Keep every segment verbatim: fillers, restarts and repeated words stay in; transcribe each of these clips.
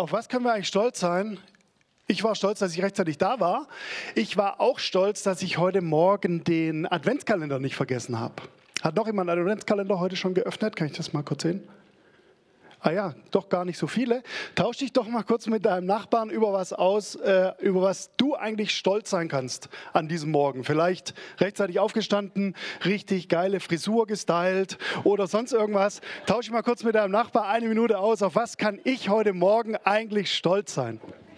Auf was können wir eigentlich stolz sein? Ich war stolz, dass ich rechtzeitig da war. Ich war auch stolz, dass ich heute Morgen den Adventskalender nicht vergessen habe. Hat noch jemand einen Adventskalender heute schon geöffnet? Kann ich das mal kurz sehen? Ah ja, doch gar nicht so viele. Tausch dich doch mal kurz mit deinem Nachbarn über was aus, äh, über was du eigentlich stolz sein kannst an diesem Morgen. Vielleicht rechtzeitig aufgestanden, richtig geile Frisur gestylt oder sonst irgendwas. Tausch dich mal kurz mit deinem Nachbar eine Minute aus. Auf was kann ich heute Morgen eigentlich stolz sein?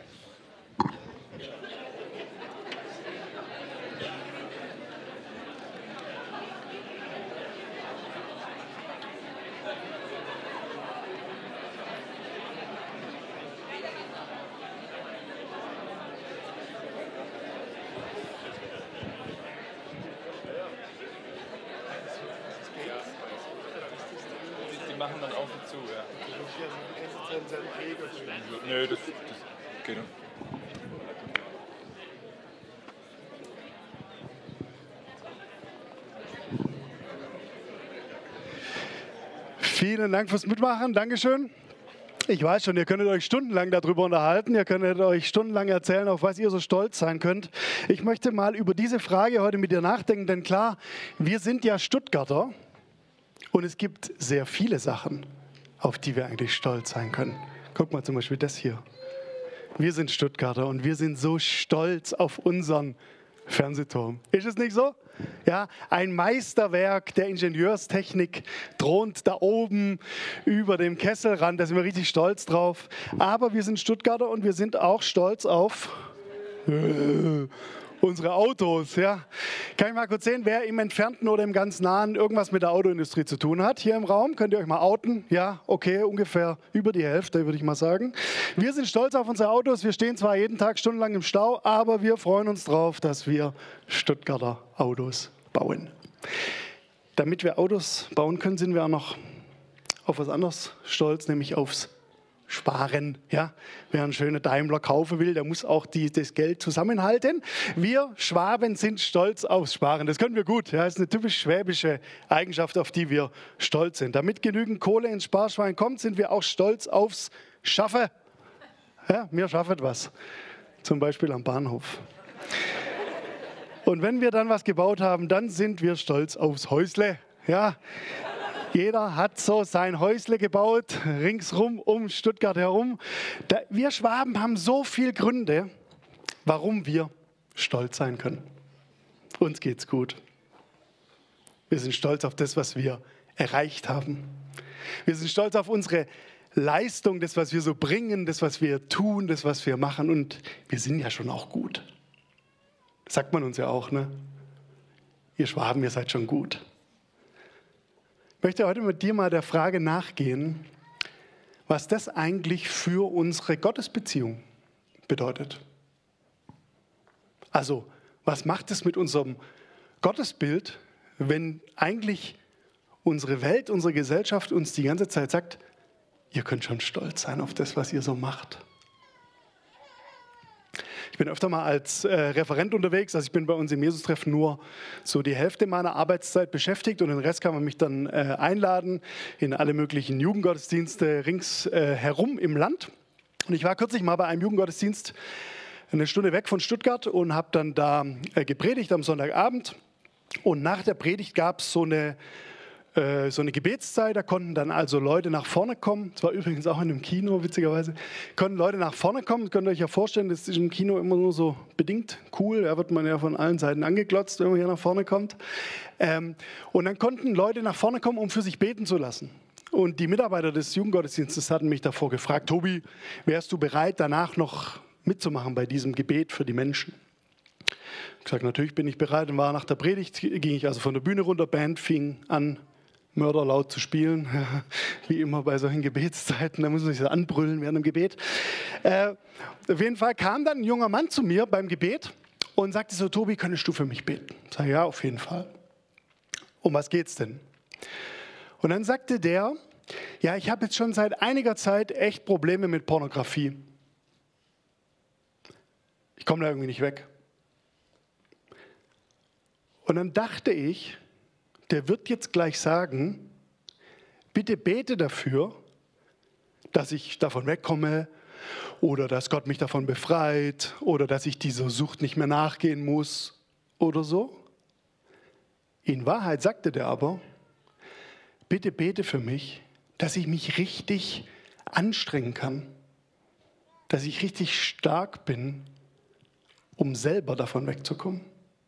Die machen dann auf und zu, ja. Nö, das, das geht. Vielen Dank fürs Mitmachen. Dankeschön. Ich weiß schon, ihr könntet euch stundenlang darüber unterhalten. Ihr könntet euch stundenlang erzählen, auf was ihr so stolz sein könnt. Ich möchte mal über diese Frage heute mit dir nachdenken, denn klar, wir sind ja Stuttgarter und es gibt sehr viele Sachen, auf die wir eigentlich stolz sein können. Guck mal zum Beispiel das hier. Wir sind Stuttgarter und wir sind so stolz auf unseren Fernsehturm. Ist es nicht so? Ja, ein Meisterwerk der Ingenieurstechnik thront da oben über dem Kesselrand. Da sind wir richtig stolz drauf. Aber wir sind Stuttgarter und wir sind auch stolz auf äh, unsere Autos. Ja. Kann ich mal kurz sehen, wer im Entfernten oder im ganz Nahen irgendwas mit der Autoindustrie zu tun hat? Hier im Raum, könnt ihr euch mal outen? Ja, okay, ungefähr über die Hälfte, würde ich mal sagen. Wir sind stolz auf unsere Autos. Wir stehen zwar jeden Tag stundenlang im Stau, aber wir freuen uns drauf, dass wir Stuttgarter Autos bauen. Damit wir Autos bauen können, sind wir auch noch auf was anderes stolz, nämlich aufs Sparen. Ja? Wer einen schönen Daimler kaufen will, der muss auch die, das Geld zusammenhalten. Wir Schwaben sind stolz aufs Sparen. Das können wir gut. Ja? Das ist eine typisch schwäbische Eigenschaft, auf die wir stolz sind. Damit genügend Kohle ins Sparschwein kommt, sind wir auch stolz aufs Schaffen. Ja, wir schaffen was. Zum Beispiel am Bahnhof. Und wenn wir dann was gebaut haben, dann sind wir stolz aufs Häusle. Ja. Jeder hat so sein Häusle gebaut, ringsrum um Stuttgart herum. Da, wir Schwaben haben so viele Gründe, warum wir stolz sein können. Uns geht's gut. Wir sind stolz auf das, was wir erreicht haben. Wir sind stolz auf unsere Leistung, das, was wir so bringen, das, was wir tun, das, was wir machen. Und wir sind ja schon auch gut. Das sagt man uns ja auch, ne? Ihr Schwaben, ihr seid schon gut. Ich möchte heute mit dir mal der Frage nachgehen, was das eigentlich für unsere Gottesbeziehung bedeutet. Also, was macht es mit unserem Gottesbild, wenn eigentlich unsere Welt, unsere Gesellschaft uns die ganze Zeit sagt, ihr könnt schon stolz sein auf das, was ihr so macht. Ich bin öfter mal als äh, Referent unterwegs, also ich bin bei uns im Jesus-Treffen nur so die Hälfte meiner Arbeitszeit beschäftigt und den Rest kann man mich dann äh, einladen in alle möglichen Jugendgottesdienste ringsherum äh, im Land. Und ich war kürzlich mal bei einem Jugendgottesdienst eine Stunde weg von Stuttgart und habe dann da äh, gepredigt am Sonntagabend. Und nach der Predigt gab es so eine so eine Gebetszeit, da konnten dann also Leute nach vorne kommen. Das war übrigens auch in einem Kino, witzigerweise. Konnten Leute nach vorne kommen. Könnt ihr euch ja vorstellen, das ist im Kino immer nur so bedingt cool. Da wird man ja von allen Seiten angeglotzt, wenn man hier nach vorne kommt. Ähm, und dann konnten Leute nach vorne kommen, um für sich beten zu lassen. Und die Mitarbeiter des Jugendgottesdienstes hatten mich davor gefragt, Tobi, wärst du bereit, danach noch mitzumachen bei diesem Gebet für die Menschen? Ich habe gesagt, natürlich bin ich bereit. Und war nach der Predigt, ging ich also von der Bühne runter, Band fing an, mörderlaut zu spielen, wie immer bei solchen Gebetszeiten, da muss man sich so anbrüllen während dem Gebet. Äh, auf jeden Fall kam dann ein junger Mann zu mir beim Gebet und sagte so, Tobi, könntest du für mich beten? Ich sage, ja, auf jeden Fall. Um was geht's denn? Und dann sagte der, ja, ich habe jetzt schon seit einiger Zeit echt Probleme mit Pornografie. Ich komme da irgendwie nicht weg. Und dann dachte ich, der wird jetzt gleich sagen, bitte bete dafür, dass ich davon wegkomme, oder dass Gott mich davon befreit oder dass ich dieser Sucht nicht mehr nachgehen muss oder so. In Wahrheit sagte der aber, bitte bete für mich, dass ich mich richtig anstrengen kann, dass ich richtig stark bin, um selber davon wegzukommen.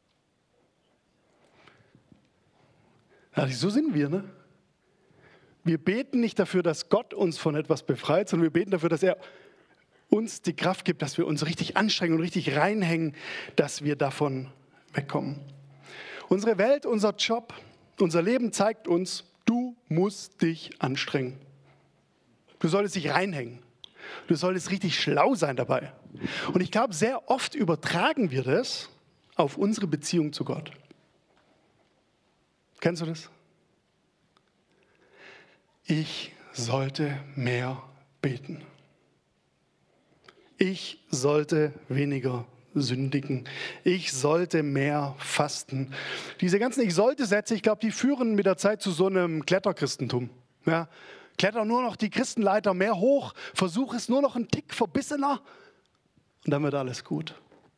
Also so sind wir, ne? Wir beten nicht dafür, dass Gott uns von etwas befreit, sondern wir beten dafür, dass er uns die Kraft gibt, dass wir uns richtig anstrengen und richtig reinhängen, dass wir davon wegkommen. Unsere Welt, unser Job, unser Leben zeigt uns, du musst dich anstrengen. Du solltest dich reinhängen. Du solltest richtig schlau sein dabei. Und ich glaube, sehr oft übertragen wir das auf unsere Beziehung zu Gott. Kennst du das? Ich sollte mehr beten. Ich sollte weniger sündigen. Ich sollte mehr fasten. Diese ganzen Ich-sollte-Sätze, ich glaube, die führen mit der Zeit zu so einem Kletterchristentum. Ja, kletter nur noch die Christenleiter mehr hoch, versuch es nur noch einen Tick verbissener und dann wird alles gut.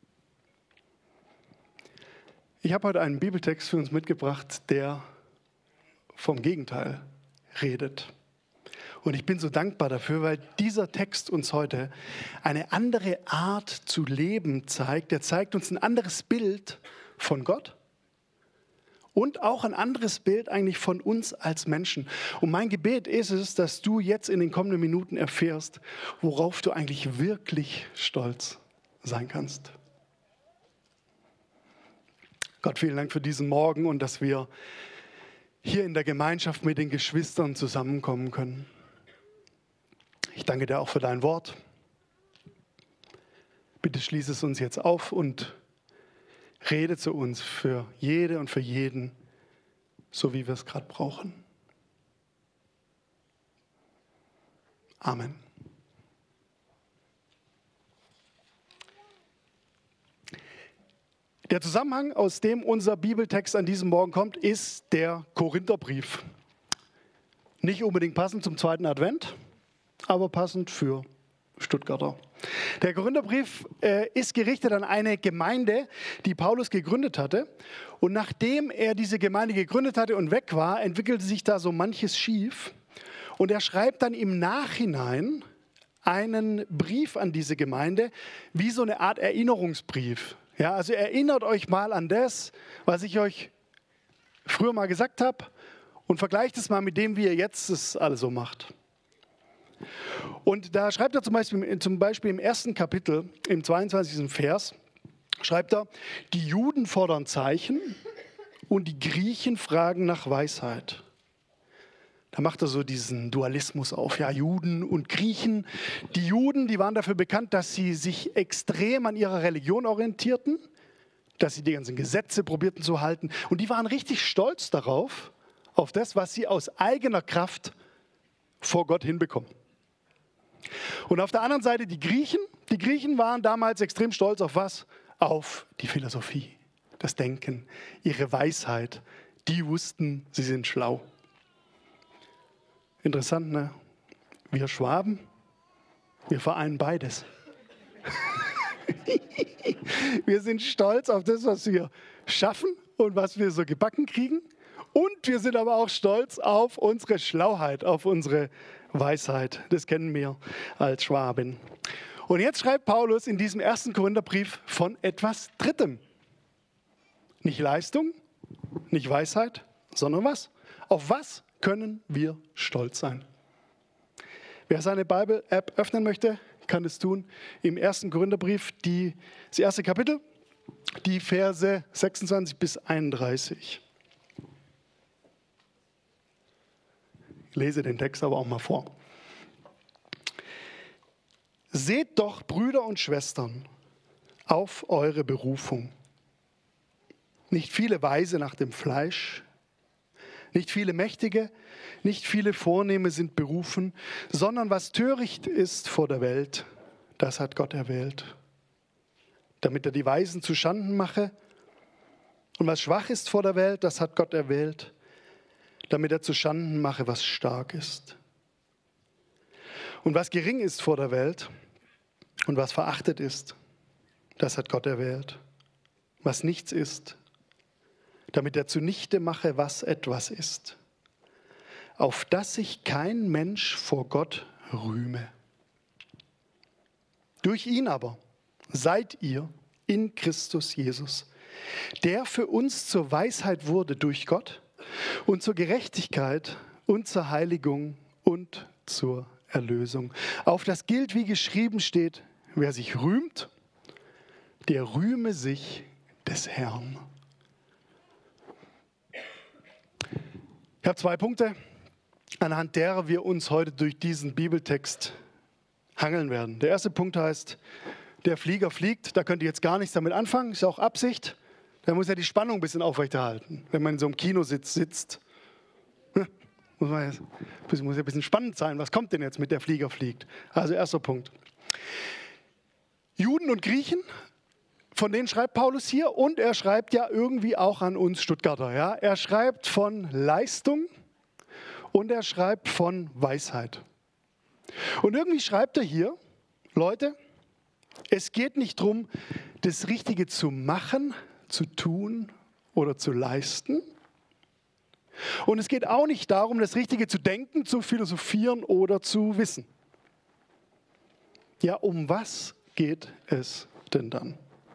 Ich habe heute einen Bibeltext für uns mitgebracht, der vom Gegenteil redet. Und ich bin so dankbar dafür, weil dieser Text uns heute eine andere Art zu leben zeigt. Der zeigt uns ein anderes Bild von Gott und auch ein anderes Bild eigentlich von uns als Menschen. Und mein Gebet ist es, dass du jetzt in den kommenden Minuten erfährst, worauf du eigentlich wirklich stolz sein kannst. Gott, vielen Dank für diesen Morgen und dass wir hier in der Gemeinschaft mit den Geschwistern zusammenkommen können. Ich danke dir auch für dein Wort. Bitte schließ es uns jetzt auf und rede zu uns für jede und für jeden, so wie wir es gerade brauchen. Amen. Der Zusammenhang, aus dem unser Bibeltext an diesem Morgen kommt, ist der Korintherbrief. Nicht unbedingt passend zum zweiten Advent, aber passend für Stuttgarter. Der Korintherbrief äh, ist gerichtet an eine Gemeinde, die Paulus gegründet hatte. Und nachdem er diese Gemeinde gegründet hatte und weg war, entwickelte sich da so manches schief. Und er schreibt dann im Nachhinein einen Brief an diese Gemeinde, wie so eine Art Erinnerungsbrief. Ja, also erinnert euch mal an das, was ich euch früher mal gesagt habe und vergleicht es mal mit dem, wie ihr jetzt das alles so macht. Und da schreibt er zum Beispiel, zum Beispiel im ersten Kapitel, im zweiundzwanzigsten Vers, schreibt er, die Juden fordern Zeichen und die Griechen fragen nach Weisheit. Da macht er so diesen Dualismus auf, ja, Juden und Griechen. Die Juden, die waren dafür bekannt, dass sie sich extrem an ihrer Religion orientierten, dass sie die ganzen Gesetze probierten zu halten. Und die waren richtig stolz darauf, auf das, was sie aus eigener Kraft vor Gott hinbekommen. Und auf der anderen Seite die Griechen. Die Griechen waren damals extrem stolz auf was? Auf die Philosophie, das Denken, ihre Weisheit. Die wussten, sie sind schlau. Interessant, ne? Wir Schwaben, wir vereinen beides. Wir sind stolz auf das, was wir schaffen und was wir so gebacken kriegen. Und wir sind aber auch stolz auf unsere Schlauheit, auf unsere Weisheit. Das kennen wir als Schwaben. Und jetzt schreibt Paulus in diesem ersten Korintherbrief von etwas Drittem. Nicht Leistung, nicht Weisheit, sondern was? Auf was können wir stolz sein? Wer seine Bible-App öffnen möchte, kann es tun. Im ersten Korintherbrief, die, das erste Kapitel, die Verse sechsundzwanzig bis einunddreißig. Ich lese den Text aber auch mal vor. Seht doch, Brüder und Schwestern, auf eure Berufung. Nicht viele Weise nach dem Fleisch, nicht viele Mächtige, nicht viele Vornehme sind berufen, sondern was töricht ist vor der Welt, das hat Gott erwählt, damit er die Weisen zu Schanden mache. Und was schwach ist vor der Welt, das hat Gott erwählt, damit er zu Schanden mache, was stark ist. Und was gering ist vor der Welt, Und was verachtet ist, das hat Gott erwählt. Was nichts ist, damit er zunichte mache, was etwas ist, auf dass sich kein Mensch vor Gott rühme. Durch ihn aber seid ihr in Christus Jesus, der für uns zur Weisheit wurde durch Gott und zur Gerechtigkeit und zur Heiligung und zur Erlösung. Auf das gilt, wie geschrieben steht, wer sich rühmt, der rühme sich des Herrn. Ich habe zwei Punkte, anhand derer wir uns heute durch diesen Bibeltext hangeln werden. Der erste Punkt heißt, der Flieger fliegt, da könnt ihr jetzt gar nichts damit anfangen, ist auch Absicht. Da muss ja die Spannung ein bisschen aufrechterhalten. Wenn man in so einem Kinositz sitzt, muss man jetzt, muss ja ein bisschen spannend sein, was kommt denn jetzt mit der Flieger fliegt. Also erster Punkt. Juden und Griechen, von denen schreibt Paulus hier, und er schreibt ja irgendwie auch an uns Stuttgarter. Ja? Er schreibt von Leistung und er schreibt von Weisheit. Und irgendwie schreibt er hier, Leute, es geht nicht darum, das Richtige zu machen, zu tun oder zu leisten. Und es geht auch nicht darum, das Richtige zu denken, zu philosophieren oder zu wissen. Ja, um was geht es denn dann?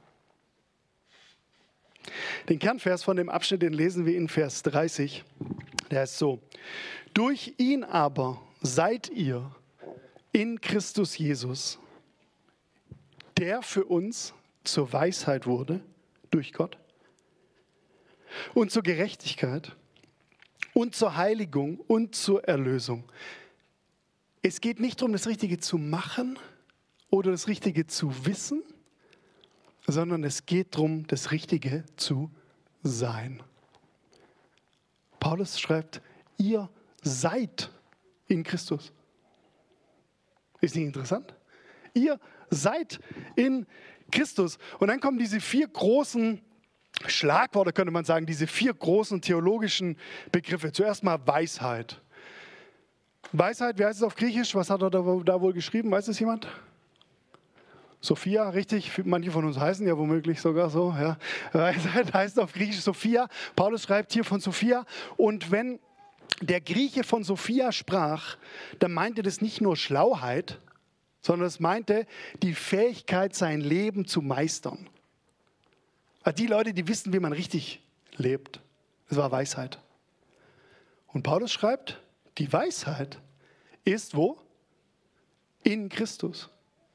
Den Kernvers von dem Abschnitt, den lesen wir in Vers dreißig. Der ist so: Durch ihn aber seid ihr in Christus Jesus, der für uns zur Weisheit wurde durch Gott und zur Gerechtigkeit und zur Heiligung und zur Erlösung. Es geht nicht darum, das Richtige zu machen oder das Richtige zu wissen, sondern es geht darum, das Richtige zu sein. Paulus schreibt, ihr seid in Christus. Ist nicht interessant? Ihr seid in Christus. Und dann kommen diese vier großen Schlagworte, könnte man sagen, diese vier großen theologischen Begriffe. Zuerst mal Weisheit. Weisheit, wie heißt es auf Griechisch? Was hat er da, da wohl geschrieben? Weiß es jemand? Sophia, richtig. Manche von uns heißen ja womöglich sogar so. Ja. Weisheit heißt auf Griechisch Sophia. Paulus schreibt hier von Sophia. Und wenn der Grieche von Sophia sprach, dann meinte das nicht nur Schlauheit, sondern es meinte die Fähigkeit, sein Leben zu meistern. Also die Leute, die wissen, wie man richtig lebt. Das war Weisheit. Und Paulus schreibt, die Weisheit ist wo? In Christus.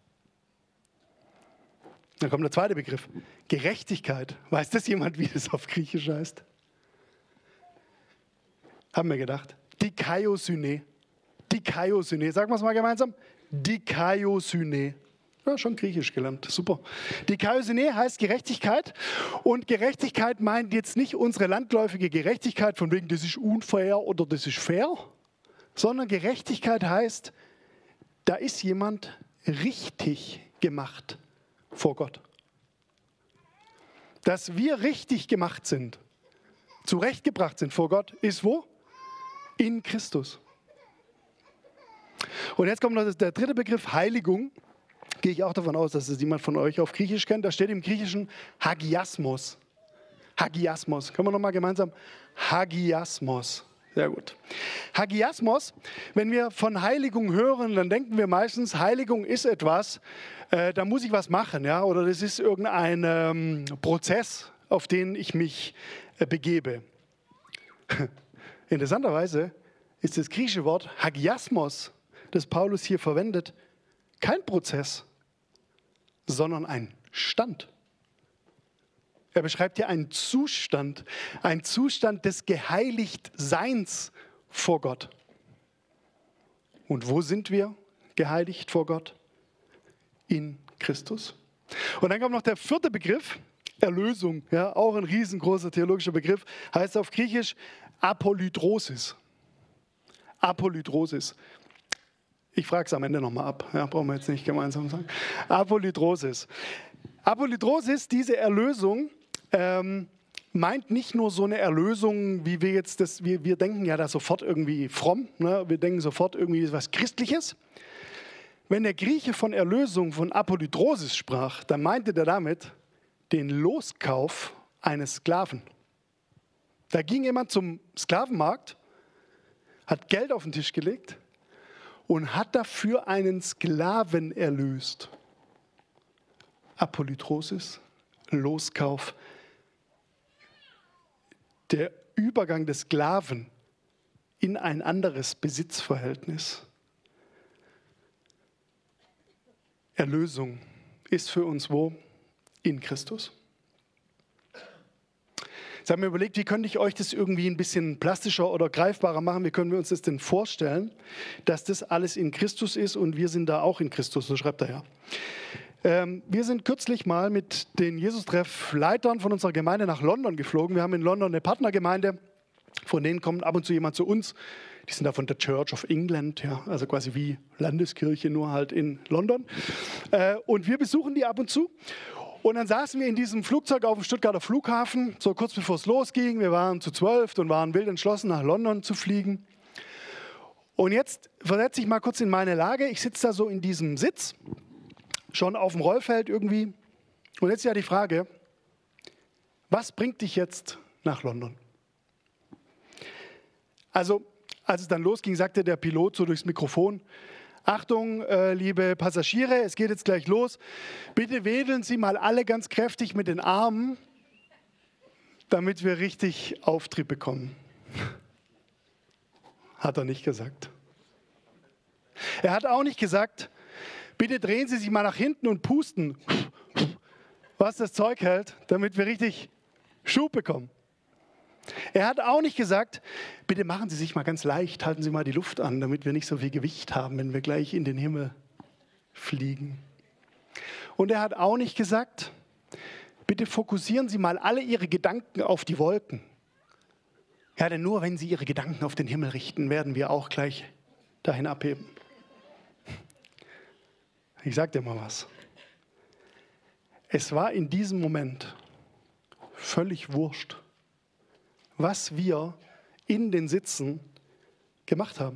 Dann kommt der zweite Begriff. Gerechtigkeit. Weiß das jemand, wie das auf Griechisch heißt? Haben wir gedacht. Dikaiosyne. Dikaiosyne. Sagen wir es mal gemeinsam. Dikaiosyne. Ja, schon Griechisch gelernt. Super. Dikaiosyne heißt Gerechtigkeit. Und Gerechtigkeit meint jetzt nicht unsere landläufige Gerechtigkeit, von wegen, das ist unfair oder das ist fair, sondern Gerechtigkeit heißt, da ist jemand richtig gemacht vor Gott. Dass wir richtig gemacht sind, zurechtgebracht sind vor Gott, ist wo? In Christus. Und jetzt kommt noch der dritte Begriff, Heiligung. Gehe ich auch davon aus, dass es jemand von euch auf Griechisch kennt. Da steht im Griechischen Hagiasmos. Hagiasmos. Können wir nochmal gemeinsam? Hagiasmos. Sehr gut. Hagiasmos, wenn wir von Heiligung hören, dann denken wir meistens, Heiligung ist etwas, äh, da muss ich was machen, ja, oder das ist irgendein ähm, Prozess, auf den ich mich äh, begebe. Interessanterweise ist das griechische Wort Hagiasmos, das Paulus hier verwendet, kein Prozess, sondern ein Stand. Er beschreibt hier einen Zustand, einen Zustand des Geheiligtseins vor Gott. Und wo sind wir geheiligt vor Gott? In Christus. Und dann kommt noch der vierte Begriff, Erlösung, ja, auch ein riesengroßer theologischer Begriff, heißt auf Griechisch Apolydrosis. Apolydrosis. Ich frage es am Ende nochmal ab, ja, brauchen wir jetzt nicht gemeinsam sagen. Apolydrosis. Apolydrosis, diese Erlösung, ähm, meint nicht nur so eine Erlösung, wie wir jetzt das, wir, wir denken ja da sofort irgendwie fromm, ne? Wir denken sofort irgendwie was Christliches. Wenn der Grieche von Erlösung, von Apolydrosis sprach, dann meinte er damit den Loskauf eines Sklaven. Da ging jemand zum Sklavenmarkt, hat Geld auf den Tisch gelegt und hat dafür einen Sklaven erlöst. Apolydrosis, Loskauf. Der Übergang des Sklaven in ein anderes Besitzverhältnis. Erlösung ist für uns wo? In Christus. Jetzt haben wir überlegt, wie könnte ich euch das irgendwie ein bisschen plastischer oder greifbarer machen? Wie können wir uns das denn vorstellen, dass das alles in Christus ist und wir sind da auch in Christus, so schreibt er ja. Ähm, wir sind kürzlich mal mit den Jesus-Treff-Leitern von unserer Gemeinde nach London geflogen. Wir haben in London eine Partnergemeinde, von denen kommt ab und zu jemand zu uns. Die sind da von der Church of England, ja, also quasi wie Landeskirche, nur halt in London. Äh, und wir besuchen die ab und zu. Und dann saßen wir in diesem Flugzeug auf dem Stuttgarter Flughafen, so kurz bevor es losging. Wir waren zu zwölf und waren wild entschlossen, nach London zu fliegen. Und jetzt versetze ich mal kurz in meine Lage. Ich sitze da so in diesem Sitz, schon auf dem Rollfeld irgendwie. Und jetzt ja die Frage, was bringt dich jetzt nach London? Also, als es dann losging, sagte der Pilot so durchs Mikrofon, Achtung, äh, liebe Passagiere, es geht jetzt gleich los. Bitte wedeln Sie mal alle ganz kräftig mit den Armen, damit wir richtig Auftrieb bekommen. Hat er nicht gesagt. Er hat auch nicht gesagt, bitte drehen Sie sich mal nach hinten und pusten, was das Zeug hält, damit wir richtig Schub bekommen. Er hat auch nicht gesagt, bitte machen Sie sich mal ganz leicht, halten Sie mal die Luft an, damit wir nicht so viel Gewicht haben, wenn wir gleich in den Himmel fliegen. Und er hat auch nicht gesagt, bitte fokussieren Sie mal alle Ihre Gedanken auf die Wolken. Ja, denn nur wenn Sie Ihre Gedanken auf den Himmel richten, werden wir auch gleich dahin abheben. Ich sage dir mal was. Es war in diesem Moment völlig wurscht, was wir in den Sitzen gemacht haben.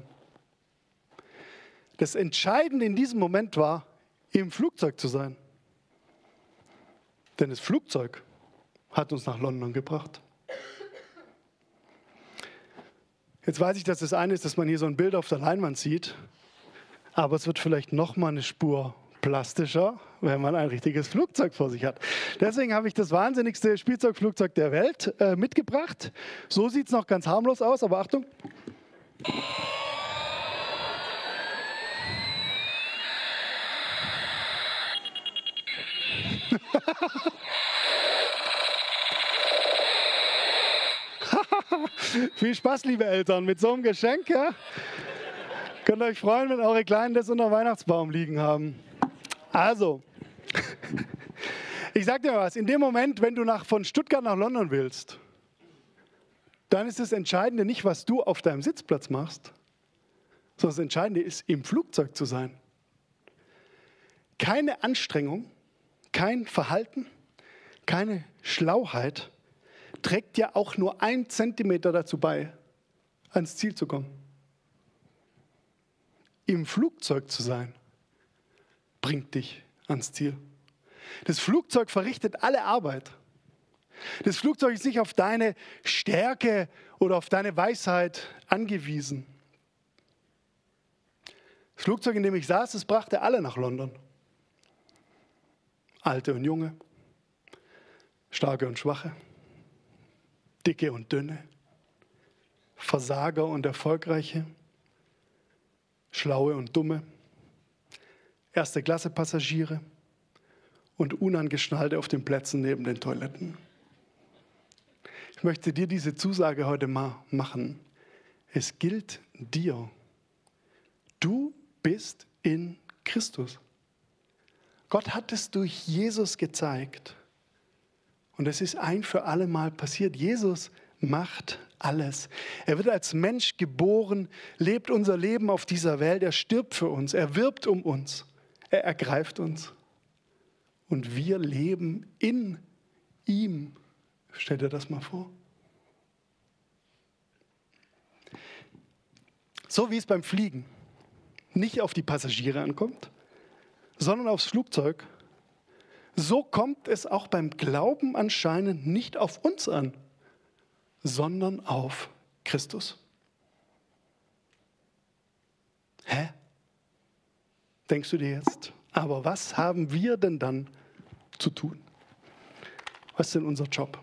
Das Entscheidende in diesem Moment war, im Flugzeug zu sein. Denn das Flugzeug hat uns nach London gebracht. Jetzt weiß ich, dass das eine ist, dass man hier so ein Bild auf der Leinwand sieht, aber es wird vielleicht noch mal eine Spur plastischer, wenn man ein richtiges Flugzeug vor sich hat. Deswegen habe ich das wahnsinnigste Spielzeugflugzeug der Welt äh, mitgebracht. So sieht es noch ganz harmlos aus, aber Achtung. Viel Spaß, liebe Eltern, mit so einem Geschenk. Ja? Könnt ihr euch freuen, wenn eure Kleinen das unter dem Weihnachtsbaum liegen haben. Also, ich sag dir mal was, in dem Moment, wenn du nach, von Stuttgart nach London willst, dann ist das Entscheidende nicht, was du auf deinem Sitzplatz machst, sondern das Entscheidende ist, im Flugzeug zu sein. Keine Anstrengung, kein Verhalten, keine Schlauheit trägt ja auch nur ein Zentimeter dazu bei, ans Ziel zu kommen. Im Flugzeug zu sein, bringt dich ans Ziel. Das Flugzeug verrichtet alle Arbeit. Das Flugzeug ist nicht auf deine Stärke oder auf deine Weisheit angewiesen. Das Flugzeug, in dem ich saß, das brachte alle nach London. Alte und Junge, Starke und Schwache, Dicke und Dünne, Versager und Erfolgreiche, Schlaue und Dumme, erste Klasse Passagiere und Unangeschnallte auf den Plätzen neben den Toiletten. Ich möchte dir diese Zusage heute mal machen. Es gilt dir. Du bist in Christus. Gott hat es durch Jesus gezeigt. Und es ist ein für alle Mal passiert. Jesus macht alles. Er wird als Mensch geboren, lebt unser Leben auf dieser Welt. Er stirbt für uns, er wirbt um uns, er ergreift uns. Und wir leben in ihm. Stell dir das mal vor. So wie es beim Fliegen nicht auf die Passagiere ankommt, sondern aufs Flugzeug, so kommt es auch beim Glauben anscheinend nicht auf uns an, sondern auf Christus. Hä? Denkst du dir jetzt, aber was haben wir denn dann zu tun? Was ist denn unser Job?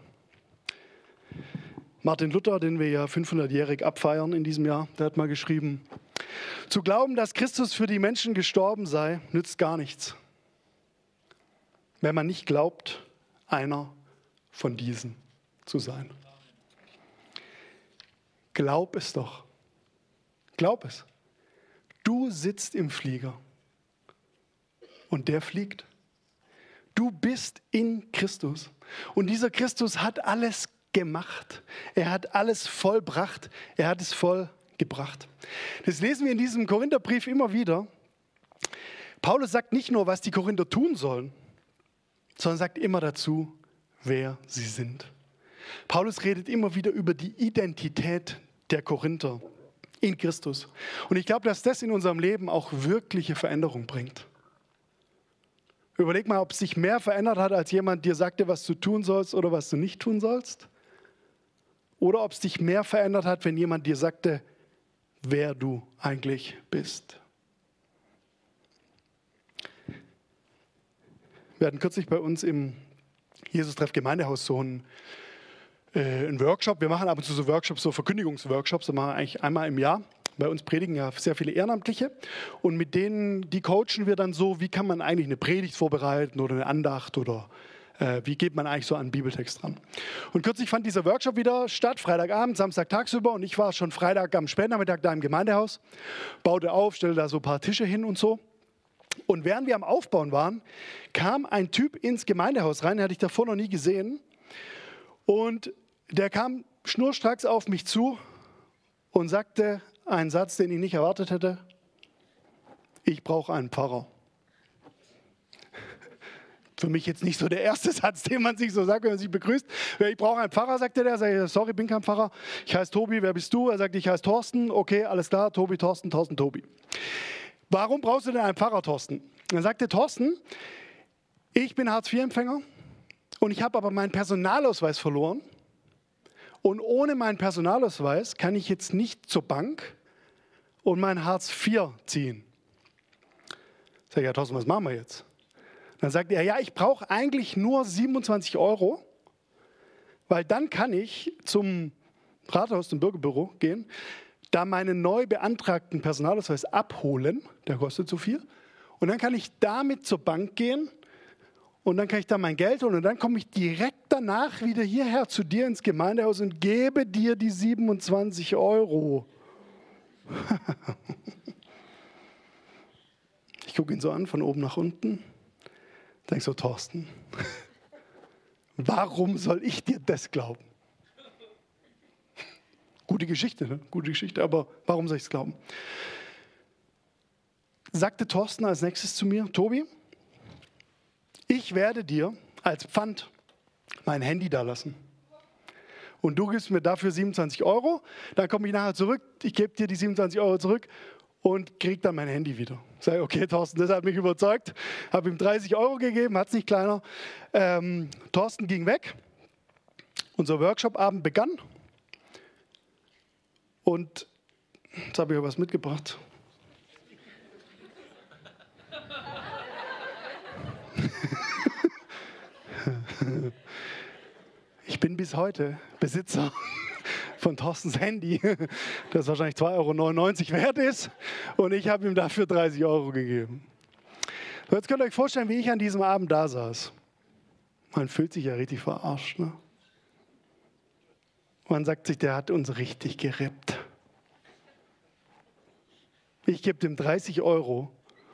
Martin Luther, den wir ja fünfhundertjährig abfeiern in diesem Jahr, der hat mal geschrieben, zu glauben, dass Christus für die Menschen gestorben sei, nützt gar nichts, wenn man nicht glaubt, einer von diesen zu sein. Glaub es doch. Glaub es. Du sitzt im Flieger und der fliegt. Du bist in Christus. Und dieser Christus hat alles gemacht. Er hat alles vollbracht. Er hat es vollgebracht. Das lesen wir in diesem Korintherbrief immer wieder. Paulus sagt nicht nur, was die Korinther tun sollen, sondern sagt immer dazu, wer sie sind. Paulus redet immer wieder über die Identität der Korinther in Christus. Und ich glaube, dass das in unserem Leben auch wirkliche Veränderung bringt. Überleg mal, ob es sich mehr verändert hat, als jemand dir sagte, was du tun sollst oder was du nicht tun sollst. Oder ob es dich mehr verändert hat, wenn jemand dir sagte, wer du eigentlich bist. Wir hatten kürzlich bei uns im Jesus-Treff Gemeindehaus so einen, äh, einen Workshop. Wir machen ab und zu so Workshops, so Verkündigungsworkshops. Das machen wir eigentlich einmal im Jahr. Bei uns predigen ja sehr viele Ehrenamtliche. Und mit denen, die coachen wir dann so, wie kann man eigentlich eine Predigt vorbereiten oder eine Andacht oder äh, wie geht man eigentlich so an einen Bibeltext ran. Und kürzlich fand dieser Workshop wieder statt, Freitagabend, Samstag tagsüber. Und ich war schon Freitag am Spätnachmittag da im Gemeindehaus, baute auf, stellte da so ein paar Tische hin und so. Und während wir am Aufbauen waren, kam ein Typ ins Gemeindehaus rein, den hatte ich davor noch nie gesehen. Und der kam schnurstracks auf mich zu und sagte einen Satz, den ich nicht erwartet hätte. Ich brauche einen Pfarrer. Für mich jetzt nicht so der erste Satz, den man sich so sagt, wenn man sich begrüßt. Ich brauche einen Pfarrer, sagte der. Sag ich, sorry, bin kein Pfarrer. Ich heiße Tobi, wer bist du? Er sagte, ich heiße Thorsten. Okay, alles klar, Tobi, Thorsten, Thorsten, Tobi. Warum brauchst du denn einen Pfarrer, Thorsten? Dann sagte Thorsten, ich bin Hartz vier Empfänger und ich habe aber meinen Personalausweis verloren. Und ohne meinen Personalausweis kann ich jetzt nicht zur Bank und mein Hartz vier ziehen. Sag ich, ja Thorsten, was machen wir jetzt? Dann sagt er, ja, ich brauche eigentlich nur siebenundzwanzig Euro, weil dann kann ich zum Rathaus, zum Bürgerbüro gehen, da meinen neu beantragten Personalausweis abholen, der kostet so viel, und dann kann ich damit zur Bank gehen und dann kann ich da mein Geld holen und dann komme ich direkt danach wieder hierher zu dir ins Gemeindehaus und gebe dir die siebenundzwanzig Euro. Ich gucke ihn so an, von oben nach unten, denke so, Thorsten, warum soll ich dir das glauben? Gute Geschichte, ne? Gute Geschichte, aber warum soll ich es glauben? Sagte Thorsten als nächstes zu mir, Tobi, ich werde dir als Pfand mein Handy da lassen. Und du gibst mir dafür siebenundzwanzig Euro, dann komme ich nachher zurück, ich gebe dir die siebenundzwanzig Euro zurück und kriege dann mein Handy wieder. Sag, okay, Thorsten, das hat mich überzeugt. Habe ihm dreißig Euro gegeben, hat es nicht kleiner. Ähm, Thorsten ging weg, unser Workshop-Abend begann. Und jetzt habe ich euch was mitgebracht. Ich bin bis heute Besitzer von Thorstens Handy, das wahrscheinlich zwei Euro neunundneunzig wert ist. Und ich habe ihm dafür dreißig Euro gegeben. So, jetzt könnt ihr euch vorstellen, wie ich an diesem Abend da saß. Man fühlt sich ja richtig verarscht, ne? Man sagt sich, der hat uns richtig gerippt. Ich gebe dem dreißig Euro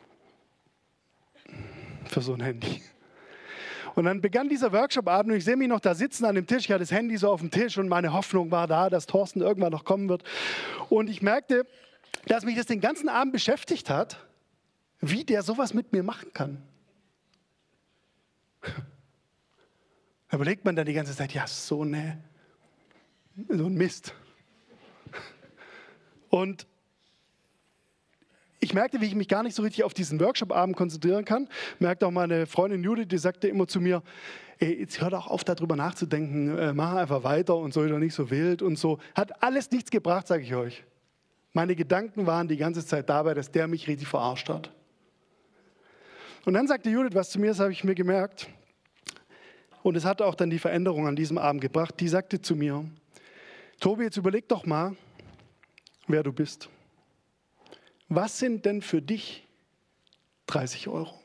für so ein Handy. Und dann begann dieser Workshop-Abend und ich sehe mich noch da sitzen an dem Tisch. Ich hatte das Handy so auf dem Tisch und meine Hoffnung war da, dass Thorsten irgendwann noch kommen wird. Und ich merkte, dass mich das den ganzen Abend beschäftigt hat, wie der sowas mit mir machen kann. Da überlegt man dann die ganze Zeit, ja, so eine so ein Mist. Und ich merkte, wie ich mich gar nicht so richtig auf diesen Workshop-Abend konzentrieren kann. Merkte auch meine Freundin Judith, die sagte immer zu mir, ey, jetzt hör doch auf, darüber nachzudenken, äh, mach einfach weiter und so, doch nicht so wild und so. Hat alles nichts gebracht, sage ich euch. Meine Gedanken waren die ganze Zeit dabei, dass der mich richtig verarscht hat. Und dann sagte Judith was zu mir, das habe ich mir gemerkt. Und es hat auch dann die Veränderung an diesem Abend gebracht. Die sagte zu mir, Tobi, jetzt überleg doch mal, wer du bist. Was sind denn für dich dreißig Euro?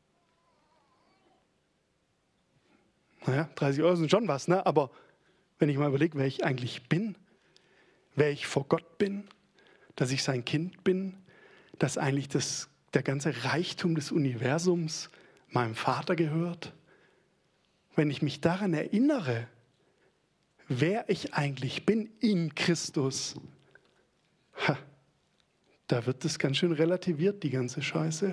Naja, dreißig Euro sind schon was, ne? Aber wenn ich mal überlege, wer ich eigentlich bin, wer ich vor Gott bin, dass ich sein Kind bin, dass eigentlich das, der ganze Reichtum des Universums meinem Vater gehört, wenn ich mich daran erinnere, wer ich eigentlich bin in Christus, ha, da wird es ganz schön relativiert, die ganze Scheiße.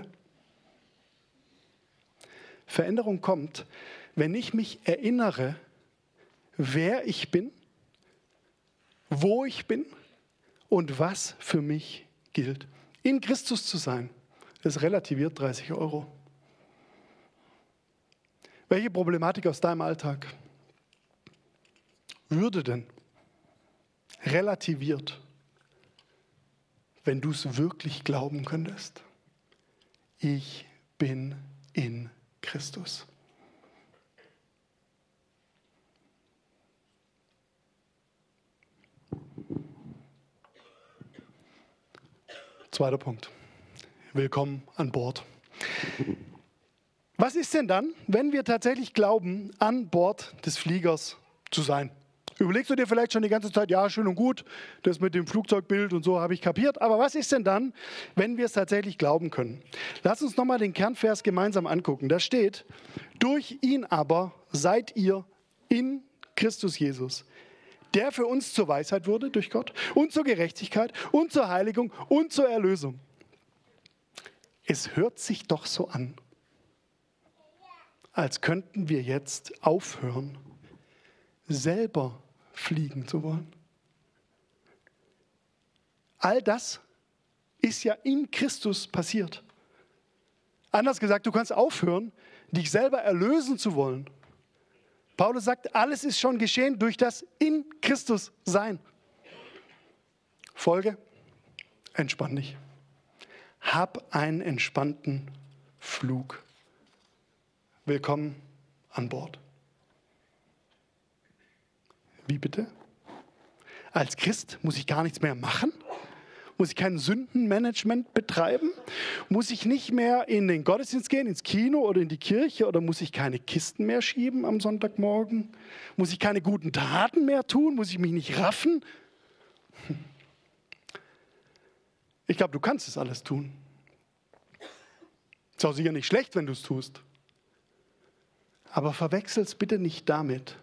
Veränderung kommt, wenn ich mich erinnere, wer ich bin, wo ich bin und was für mich gilt. In Christus zu sein, das relativiert dreißig Euro. Welche Problematik aus deinem Alltag würde denn relativiert, wenn du es wirklich glauben könntest? Ich bin in Christus. Zweiter Punkt. Willkommen an Bord. Was ist denn dann, wenn wir tatsächlich glauben, an Bord des Fliegers zu sein? Überlegst du dir vielleicht schon die ganze Zeit, ja, schön und gut, das mit dem Flugzeugbild und so habe ich kapiert. Aber was ist denn dann, wenn wir es tatsächlich glauben können? Lass uns nochmal den Kernvers gemeinsam angucken. Da steht, durch ihn aber seid ihr in Christus Jesus, der für uns zur Weisheit wurde durch Gott und zur Gerechtigkeit und zur Heiligung und zur Erlösung. Es hört sich doch so an, als könnten wir jetzt aufhören, selber fliegen zu wollen. All das ist ja in Christus passiert. Anders gesagt, du kannst aufhören, dich selber erlösen zu wollen. Paulus sagt, alles ist schon geschehen durch das in Christus sein. Folge, entspann dich. Hab einen entspannten Flug. Willkommen an Bord. Wie bitte? Als Christ muss ich gar nichts mehr machen? Muss ich kein Sündenmanagement betreiben? Muss ich nicht mehr in den Gottesdienst gehen, ins Kino oder in die Kirche? Oder muss ich keine Kisten mehr schieben am Sonntagmorgen? Muss ich keine guten Taten mehr tun? Muss ich mich nicht raffen? Ich glaube, du kannst es alles tun. Ist auch sicher nicht schlecht, wenn du es tust. Aber verwechsel es bitte nicht damit,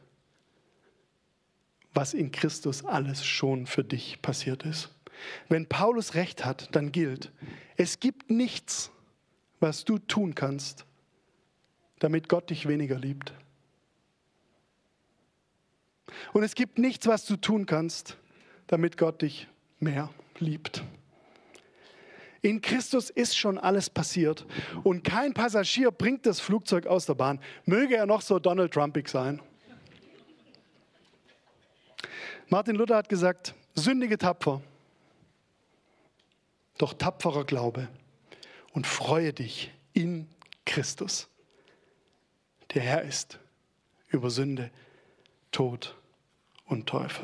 was in Christus alles schon für dich passiert ist. Wenn Paulus recht hat, dann gilt, es gibt nichts, was du tun kannst, damit Gott dich weniger liebt. Und es gibt nichts, was du tun kannst, damit Gott dich mehr liebt. In Christus ist schon alles passiert und kein Passagier bringt das Flugzeug aus der Bahn. Möge er noch so Donald Trumpig sein. Martin Luther hat gesagt, sündige tapfer, doch tapferer Glaube und freue dich in Christus, der Herr ist über Sünde, Tod und Teufel.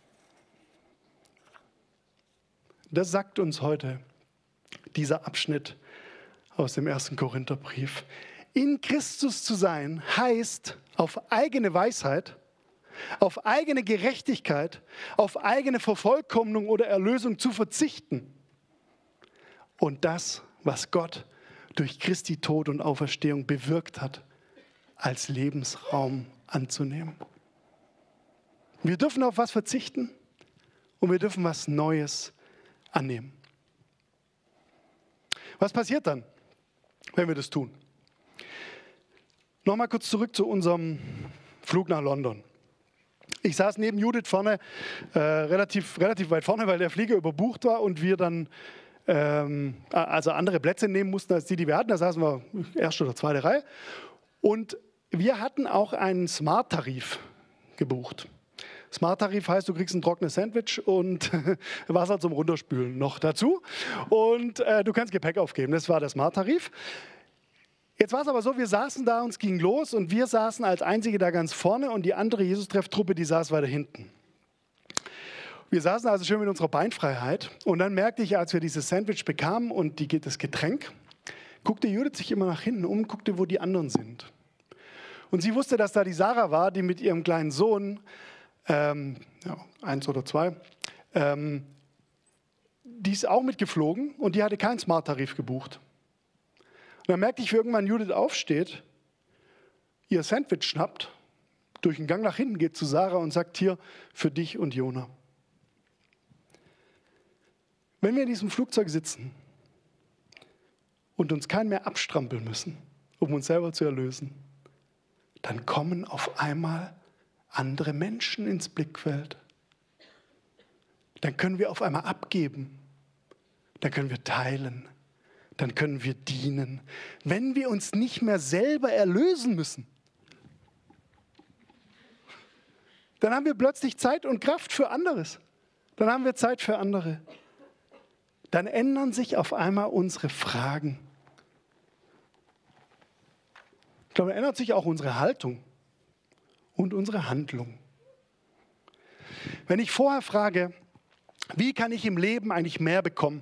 Das sagt uns heute dieser Abschnitt aus dem ersten Korintherbrief. In Christus zu sein heißt auf eigene Weisheit, auf eigene Gerechtigkeit, auf eigene Vervollkommnung oder Erlösung zu verzichten. Und das, was Gott durch Christi Tod und Auferstehung bewirkt hat, als Lebensraum anzunehmen. Wir dürfen auf was verzichten und wir dürfen was Neues annehmen. Was passiert dann, wenn wir das tun? Nochmal kurz zurück zu unserem Flug nach London. Ich saß neben Judith vorne, äh, relativ, relativ weit vorne, weil der Flieger überbucht war und wir dann ähm, also andere Plätze nehmen mussten als die, die wir hatten. Da saßen wir erste oder zweite Reihe. Und wir hatten auch einen Smart-Tarif gebucht. Smart-Tarif heißt, du kriegst ein trockenes Sandwich und Wasser zum Runterspülen noch dazu. Und äh, du kannst Gepäck aufgeben. Das war der Smart-Tarif. Jetzt war es aber so, wir saßen da, uns ging los und wir saßen als Einzige da ganz vorne und die andere Jesus-Treff-Truppe, die saß weiter hinten. Wir saßen also schön mit unserer Beinfreiheit und dann merkte ich, als wir dieses Sandwich bekamen und die, das Getränk, guckte Judith sich immer nach hinten um, guckte, wo die anderen sind. Und sie wusste, dass da die Sarah war, die mit ihrem kleinen Sohn, ähm, ja, eins oder zwei, ähm, die ist auch mitgeflogen und die hatte keinen Smart-Tarif gebucht. Und dann merkte ich, wie irgendwann Judith aufsteht, ihr Sandwich schnappt, durch den Gang nach hinten geht zu Sarah und sagt, hier, für dich und Jona. Wenn wir in diesem Flugzeug sitzen und uns keinen mehr abstrampeln müssen, um uns selber zu erlösen, dann kommen auf einmal andere Menschen ins Blickfeld. Dann können wir auf einmal abgeben. Dann können wir teilen. Dann können wir dienen. Wenn wir uns nicht mehr selber erlösen müssen, dann haben wir plötzlich Zeit und Kraft für anderes. Dann haben wir Zeit für andere. Dann ändern sich auf einmal unsere Fragen. Ich glaube, dann ändert sich auch unsere Haltung und unsere Handlung. Wenn ich vorher frage, wie kann ich im Leben eigentlich mehr bekommen,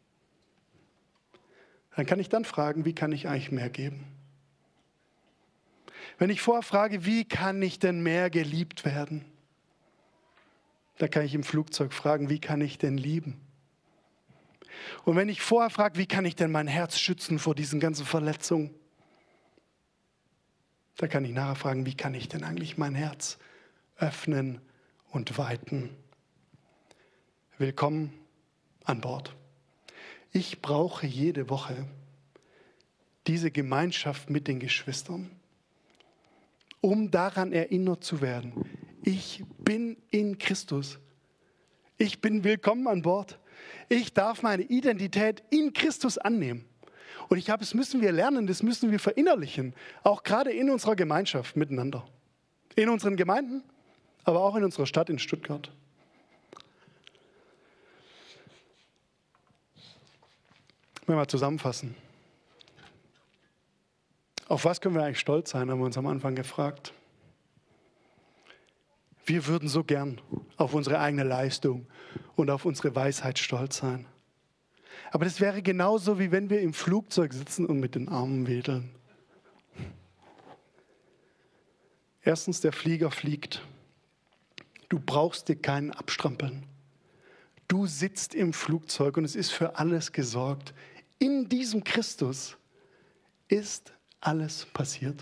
dann kann ich dann fragen, wie kann ich eigentlich mehr geben? Wenn ich vorher frage, wie kann ich denn mehr geliebt werden, dann kann ich im Flugzeug fragen, wie kann ich denn lieben? Und wenn ich vorher frage, wie kann ich denn mein Herz schützen vor diesen ganzen Verletzungen, da kann ich nachher fragen, wie kann ich denn eigentlich mein Herz öffnen und weiten? Willkommen an Bord. Ich brauche jede Woche diese Gemeinschaft mit den Geschwistern, um daran erinnert zu werden. Ich bin in Christus. Ich bin willkommen an Bord. Ich darf meine Identität in Christus annehmen. Und ich glaube, das müssen wir lernen, das müssen wir verinnerlichen, auch gerade in unserer Gemeinschaft miteinander. In unseren Gemeinden, aber auch in unserer Stadt in Stuttgart. Wenn wir mal zusammenfassen. Auf was können wir eigentlich stolz sein, haben wir uns am Anfang gefragt. Wir würden so gern auf unsere eigene Leistung und auf unsere Weisheit stolz sein. Aber das wäre genauso, wie wenn wir im Flugzeug sitzen und mit den Armen wedeln. Erstens, der Flieger fliegt. Du brauchst dir keinen abstrampeln. Du sitzt im Flugzeug und es ist für alles gesorgt. In diesem Christus ist alles passiert.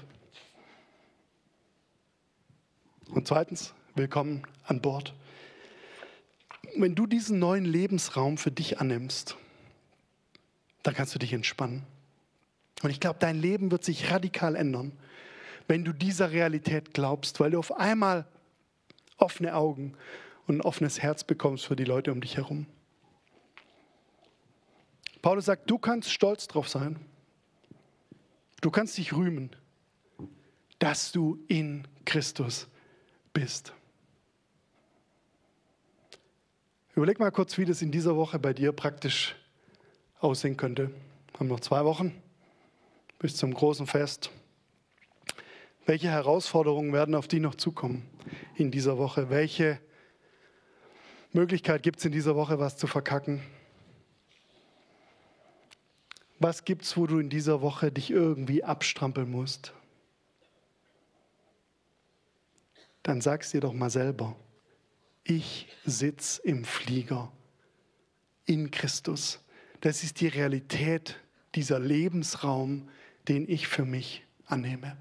Und zweitens, willkommen an Bord. Wenn du diesen neuen Lebensraum für dich annimmst, dann kannst du dich entspannen. Und ich glaube, dein Leben wird sich radikal ändern, wenn du dieser Realität glaubst, weil du auf einmal offene Augen und ein offenes Herz bekommst für die Leute um dich herum. Paulus sagt, du kannst stolz drauf sein. Du kannst dich rühmen, dass du in Christus bist. Überleg mal kurz, wie das in dieser Woche bei dir praktisch aussehen könnte. Wir haben noch zwei Wochen bis zum großen Fest. Welche Herausforderungen werden auf die noch zukommen in dieser Woche? Welche Möglichkeit gibt es in dieser Woche, was zu verkacken? Was gibt es, wo du in dieser Woche dich irgendwie abstrampeln musst? Dann sag's dir doch mal selber. Ich sitze im Flieger in Christus. Das ist die Realität, dieser Lebensraum, den ich für mich annehme.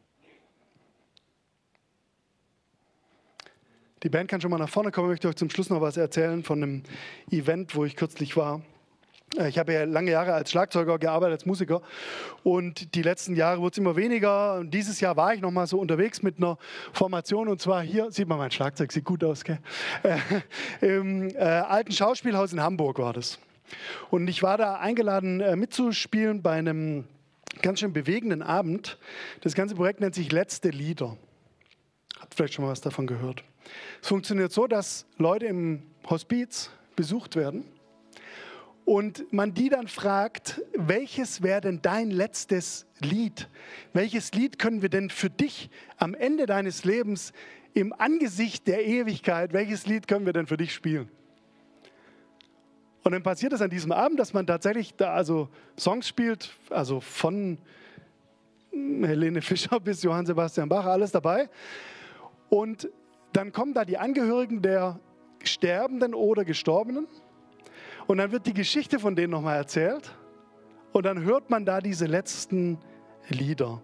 Die Band kann schon mal nach vorne kommen. Ich möchte euch zum Schluss noch was erzählen von einem Event, wo ich kürzlich war. Ich habe ja lange Jahre als Schlagzeuger gearbeitet, als Musiker, und die letzten Jahre wurde es immer weniger. Und dieses Jahr war ich noch mal so unterwegs mit einer Formation, und zwar hier, sieht man mein Schlagzeug, sieht gut aus, gell? Äh, Im äh, alten Schauspielhaus in Hamburg war das. Und ich war da eingeladen, äh, mitzuspielen bei einem ganz schön bewegenden Abend. Das ganze Projekt nennt sich Letzte Lieder. Habt vielleicht schon mal was davon gehört. Es funktioniert so, dass Leute im Hospiz besucht werden und man die dann fragt, welches wäre denn dein letztes Lied? Welches Lied können wir denn für dich am Ende deines Lebens im Angesicht der Ewigkeit, welches Lied können wir denn für dich spielen? Und dann passiert es an diesem Abend, dass man tatsächlich da also Songs spielt, also von Helene Fischer bis Johann Sebastian Bach, alles dabei. Und dann kommen da die Angehörigen der Sterbenden oder Gestorbenen und dann wird die Geschichte von denen nochmal erzählt und dann hört man da diese letzten Lieder.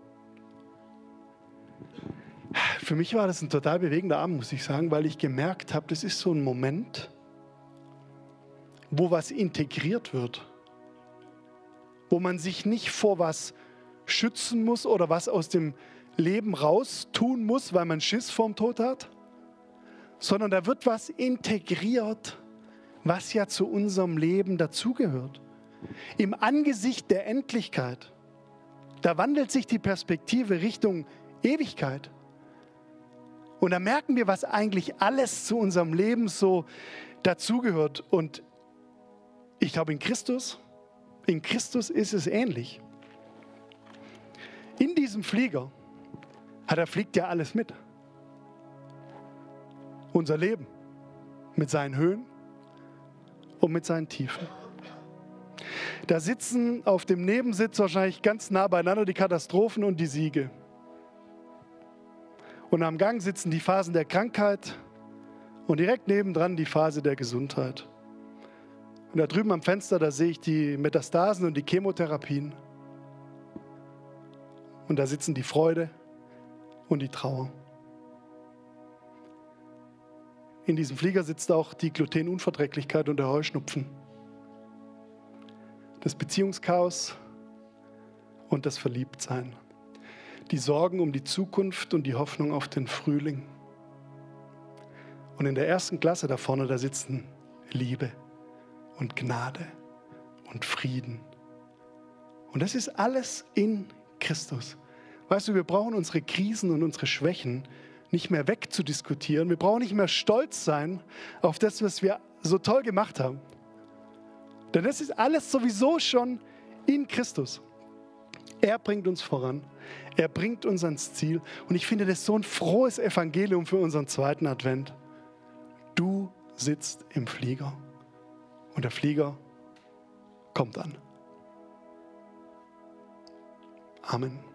Für mich war das ein total bewegender Abend, muss ich sagen, weil ich gemerkt habe, das ist so ein Moment, wo was integriert wird, wo man sich nicht vor was schützen muss oder was aus dem Leben raus tun muss, weil man Schiss vorm Tod hat, sondern da wird was integriert, was ja zu unserem Leben dazugehört. Im Angesicht der Endlichkeit, da wandelt sich die Perspektive Richtung Ewigkeit. Und da merken wir, was eigentlich alles zu unserem Leben so dazugehört. Und ich glaube, in Christus, in Christus ist es ähnlich. In diesem Flieger, da fliegt ja alles mit. Unser Leben mit seinen Höhen und mit seinen Tiefen. Da sitzen auf dem Nebensitz wahrscheinlich ganz nah beieinander die Katastrophen und die Siege. Und am Gang sitzen die Phasen der Krankheit und direkt nebendran die Phase der Gesundheit. Und da drüben am Fenster, da sehe ich die Metastasen und die Chemotherapien. Und da sitzen die Freude und die Trauer. In diesem Flieger sitzt auch die Glutenunverträglichkeit und der Heuschnupfen. Das Beziehungschaos und das Verliebtsein. Die Sorgen um die Zukunft und die Hoffnung auf den Frühling. Und in der ersten Klasse da vorne, da sitzen Liebe und Gnade und Frieden. Und das ist alles in Christus. Weißt du, wir brauchen unsere Krisen und unsere Schwächen nicht mehr wegzudiskutieren. Wir brauchen nicht mehr stolz sein auf das, was wir so toll gemacht haben. Denn das ist alles sowieso schon in Christus. Er bringt uns voran. Er bringt uns ans Ziel. Und ich finde das so ein frohes Evangelium für unseren zweiten Advent. Du sitzt im Flieger und der Flieger kommt an. Amen.